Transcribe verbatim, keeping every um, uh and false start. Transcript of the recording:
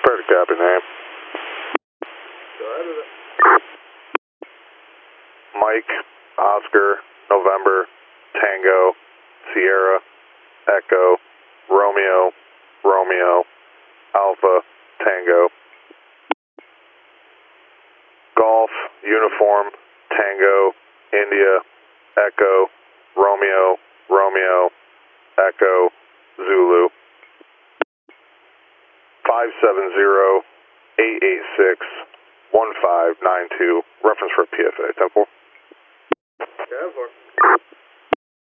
Perfect, copy, name. Go ahead with it. Mike, Oscar, November, Tango, Sierra, Echo, Romeo, Romeo, Alpha, Tango. Golf, Uniform, Tango, India, Echo, Romeo, Romeo, Echo, Zulu. five seven zero, eight eight six, one five nine two, reference for P F A, ten four. ten four.